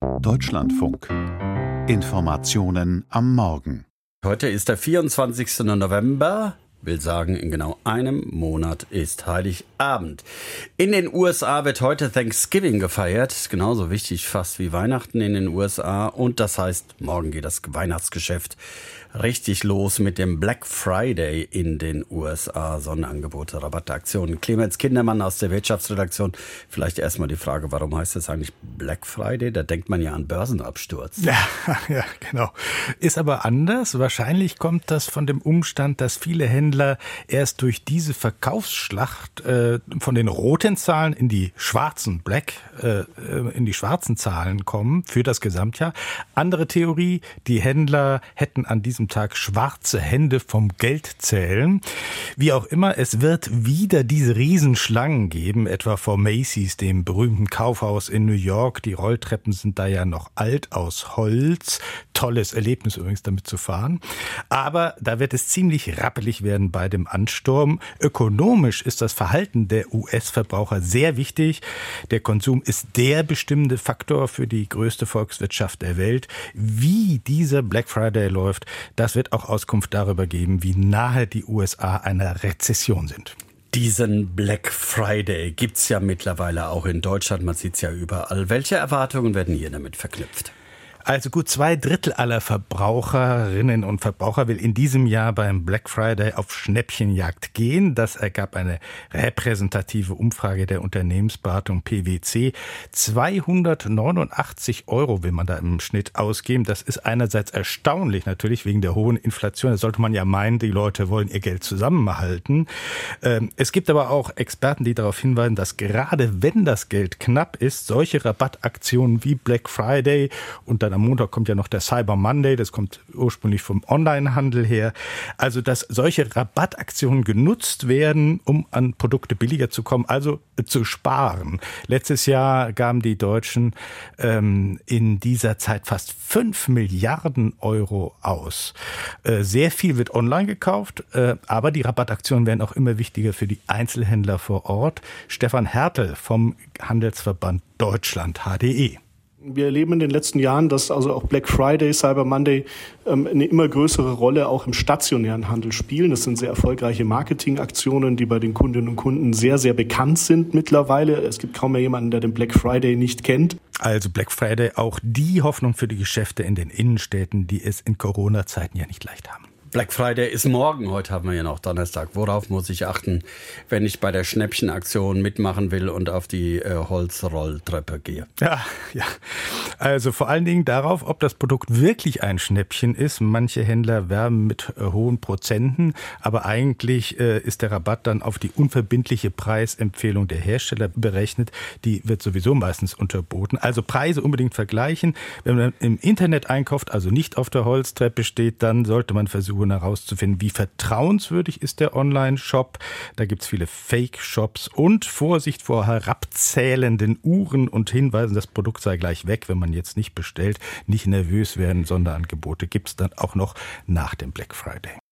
Deutschlandfunk. Informationen am Morgen. Heute ist der 24. November. Will sagen, in genau einem Monat ist Heiligabend. In den USA wird heute Thanksgiving gefeiert. Ist genauso wichtig fast wie Weihnachten in den USA. Und das heißt, morgen geht das Weihnachtsgeschäft richtig los mit dem Black Friday in den USA. Sonderangebote, Rabattaktionen. Clemens Kindermann aus der Wirtschaftsredaktion. Vielleicht erstmal die Frage, warum heißt das eigentlich Black Friday? Da denkt man ja an Börsenabsturz. Ja, genau. Ist aber anders. Wahrscheinlich kommt das von dem Umstand, dass viele Händler erst durch diese Verkaufsschlacht von den roten Zahlen in die schwarzen in die schwarzen Zahlen kommen für das Gesamtjahr. Andere Theorie, die Händler hätten an diesem Tag schwarze Hände vom Geldzählen. Wie auch immer, es wird wieder diese Riesenschlangen geben, etwa vor Macy's, dem berühmten Kaufhaus in New York. Die Rolltreppen sind da ja noch alt aus Holz. Tolles Erlebnis übrigens, damit zu fahren. Aber da wird es ziemlich rappelig werden bei dem Ansturm. Ökonomisch ist das Verhalten der US-Verbraucher sehr wichtig. Der Konsum ist der bestimmende Faktor für die größte Volkswirtschaft der Welt. Wie dieser Black Friday läuft, das wird auch Auskunft darüber geben, wie nahe die USA einer Rezession sind. Diesen Black Friday gibt's ja mittlerweile auch in Deutschland. Man sieht's ja überall. Welche Erwartungen werden hier damit verknüpft? Also gut 2/3 aller Verbraucherinnen und Verbraucher will in diesem Jahr beim Black Friday auf Schnäppchenjagd gehen. Das ergab eine repräsentative Umfrage der Unternehmensberatung PwC. 289 € will man da im Schnitt ausgeben. Das ist einerseits erstaunlich natürlich wegen der hohen Inflation. Da sollte man ja meinen, die Leute wollen ihr Geld zusammenhalten. Es gibt aber auch Experten, die darauf hinweisen, dass gerade wenn das Geld knapp ist, solche Rabattaktionen wie Black Friday und dann am Montag kommt ja noch der Cyber Monday, das kommt ursprünglich vom Onlinehandel her. Also, dass solche Rabattaktionen genutzt werden, um an Produkte billiger zu kommen, also zu sparen. Letztes Jahr gaben die Deutschen in dieser Zeit fast 5 Milliarden € aus. Sehr viel wird online gekauft, aber die Rabattaktionen werden auch immer wichtiger für die Einzelhändler vor Ort. Stefan Hertel vom Handelsverband Deutschland, HDE. Wir erleben in den letzten Jahren, dass also auch Black Friday, Cyber Monday eine immer größere Rolle auch im stationären Handel spielen. Das sind sehr erfolgreiche Marketingaktionen, die bei den Kundinnen und Kunden sehr, sehr bekannt sind mittlerweile. Es gibt kaum mehr jemanden, der den Black Friday nicht kennt. Also Black Friday, auch die Hoffnung für die Geschäfte in den Innenstädten, die es in Corona-Zeiten ja nicht leicht haben. Black Friday ist morgen, heute haben wir ja noch Donnerstag. Worauf muss ich achten, wenn ich bei der Schnäppchenaktion mitmachen will und auf die Holzrolltreppe gehe? Ja. Also vor allen Dingen darauf, ob das Produkt wirklich ein Schnäppchen ist. Manche Händler werben mit hohen Prozenten, aber eigentlich ist der Rabatt dann auf die unverbindliche Preisempfehlung der Hersteller berechnet. Die wird sowieso meistens unterboten. Also Preise unbedingt vergleichen. Wenn man im Internet einkauft, also nicht auf der Holztreppe steht, dann sollte man versuchen herauszufinden, wie vertrauenswürdig ist der Online-Shop. Da gibt es viele Fake-Shops und Vorsicht vor herabzählenden Uhren und Hinweisen, das Produkt sei gleich weg, wenn man jetzt nicht bestellt. Nicht nervös werden, Sonderangebote gibt es dann auch noch nach dem Black Friday.